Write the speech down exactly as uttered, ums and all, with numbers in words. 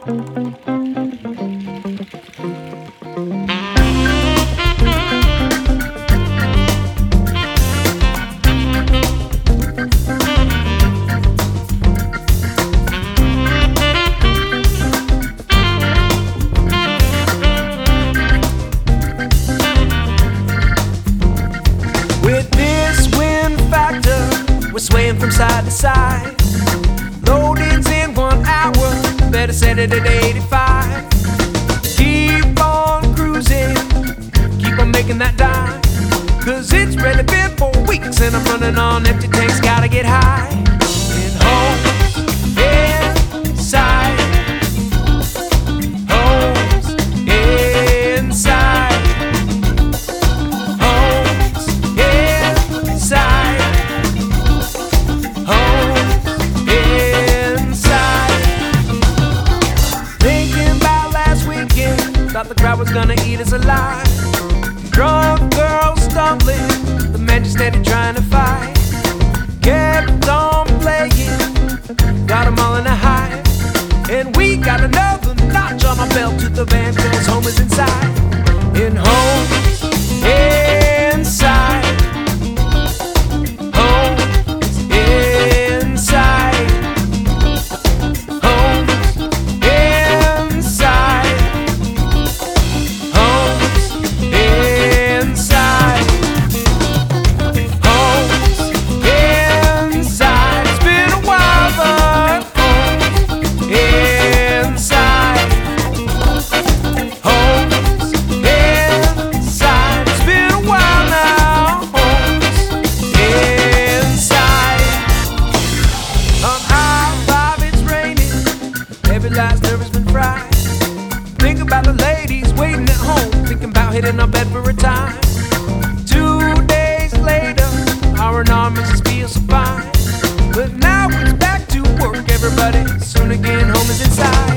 We're swaying from side to side. Loading's in one hour, better set it at eighty-five. Keep on cruising, keep on making that dime. Cause it's really been four weeks and I'm running on empty tanks, gotta get high. In homes, inside. Homes, inside. Homes, inside. Thought the crowd was gonna eat us alive. Drunk girls stumbling, the man just steady trying to fight. Kept on playing, got them all in a high. And we got another notch on our belt to the van, cause home is inside. In homes, inside. Homes, inside. Homes, inside. Every last nerve has been fried. Think about the ladies waiting at home, thinking about hitting our bed for a time. Two days later, our arms just feel so fine. But now it's back to work, everybody. Soon again, home is inside.